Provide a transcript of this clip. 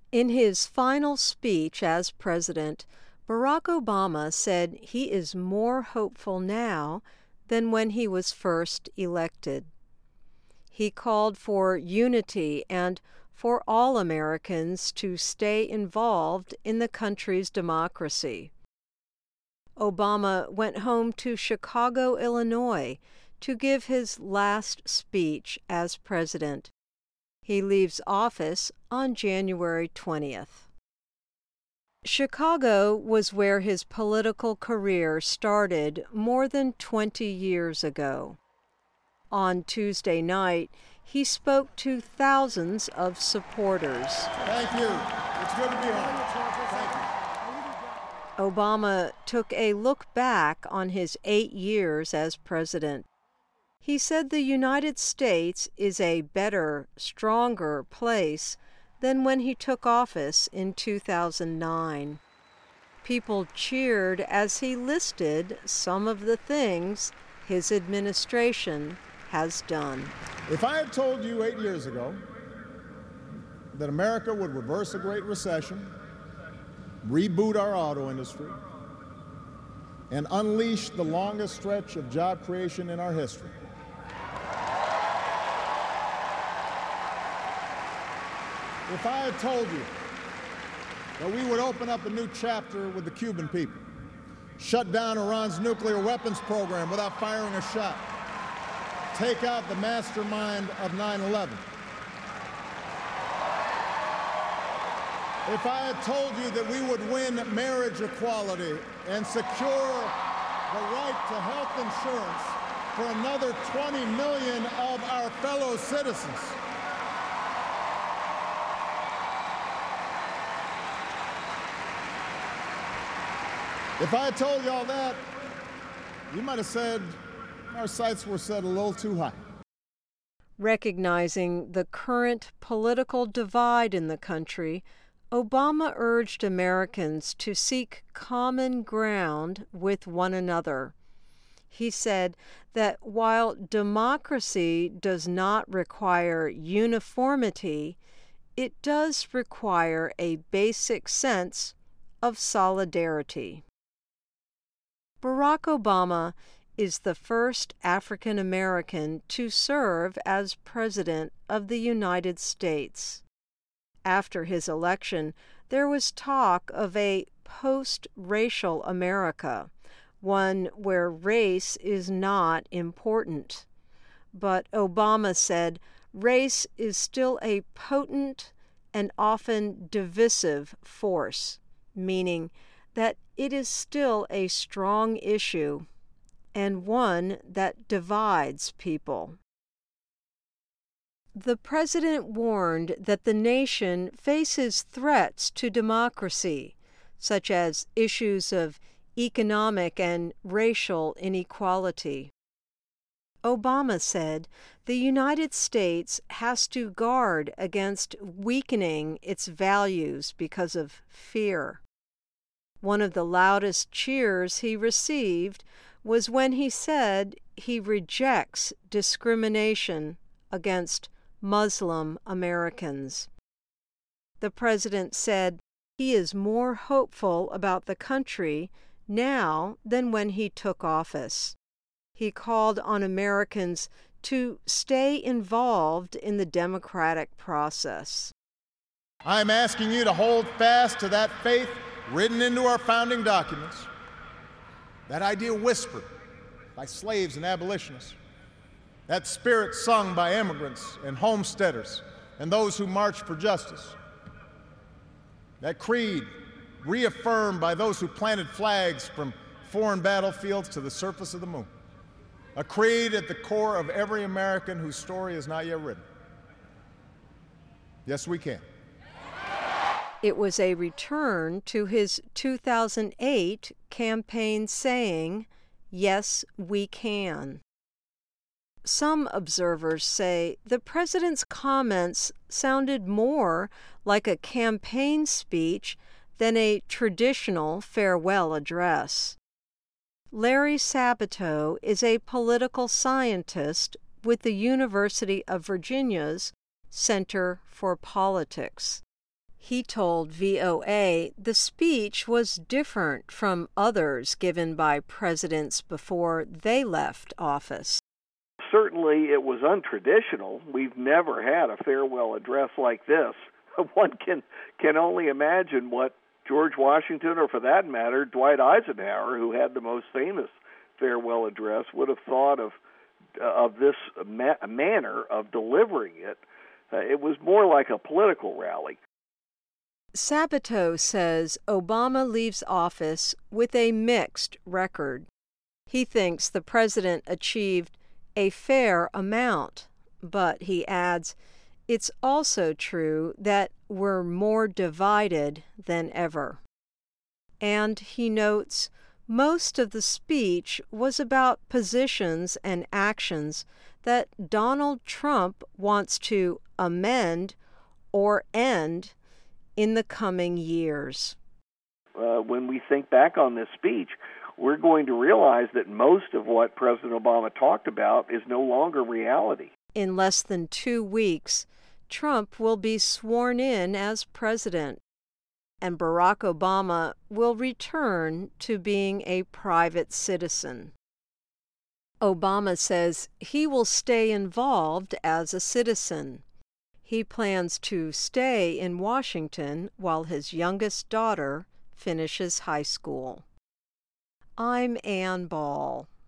In his final speech as president, Barack Obama said he is more hopeful now than when he was first elected. He called for unity and for all Americans to stay involved in the country's democracy. Obama went home to Chicago, Illinois, to give his last speech as president. He leaves office on January 20th. Chicago was where his political career started more than 20 years ago. On Tuesday night, he spoke to thousands of supporters. Thank you. It's good to be home. Thank you. Obama took a look back on his 8 years as president. He said the United States is a better, stronger place than when he took office in 2009. People cheered as he listed some of the things his administration has done. If I had told you 8 years ago that America would reverse a Great Recession, reboot our auto industry, and unleash the longest stretch of job creation in our history, if I had told you that we would open up a new chapter with the Cuban people, shut down Iran's nuclear weapons program without firing a shot, take out the mastermind of 9/11, if I had told you that we would win marriage equality and secure the right to health insurance for another 20 million of our fellow citizens, if I had told you all that, you might have said our sights were set a little too high. Recognizing the current political divide in the country, Obama urged Americans to seek common ground with one another. He said that while democracy does not require uniformity, it does require a basic sense of solidarity. Barack Obama is the first African American to serve as President of the United States. After his election, there was talk of a post-racial America, one where race is not important. But Obama said race is still a potent and often divisive force, meaning that it is still a strong issue and one that divides people. The president warned that the nation faces threats to democracy, such as issues of economic and racial inequality. Obama said the United States has to guard against weakening its values because of fear. One of the loudest cheers he received was when he said he rejects discrimination against Muslim Americans. The president said he is more hopeful about the country now than when he took office. He called on Americans to stay involved in the democratic process. I'm asking you to hold fast to that faith written into our founding documents, that idea whispered by slaves and abolitionists, that spirit sung by immigrants and homesteaders and those who marched for justice, that creed reaffirmed by those who planted flags from foreign battlefields to the surface of the moon, a creed at the core of every American whose story is not yet written. Yes, we can. It was a return to his 2008 campaign saying, "Yes, we can." Some observers say the president's comments sounded more like a campaign speech than a traditional farewell address. Larry Sabato is a political scientist with the University of Virginia's Center for Politics. He told VOA the speech was different from others given by presidents before they left office. Certainly it was untraditional. We've never had a farewell address like this. One can only imagine what George Washington, or for that matter, Dwight Eisenhower, who had the most famous farewell address, would have thought of this manner of delivering it. It was more like a political rally. Sabato says Obama leaves office with a mixed record. He thinks the president achieved a fair amount, but he adds, it's also true that we're more divided than ever. And he notes, most of the speech was about positions and actions that Donald Trump wants to amend or end in the coming years. When we think back on this speech, we're going to realize that most of what President Obama talked about is no longer reality. In less than 2 weeks, Trump will be sworn in as president, and Barack Obama will return to being a private citizen. Obama says he will stay involved as a citizen. He plans to stay in Washington while his youngest daughter finishes high school. I'm Ann Ball.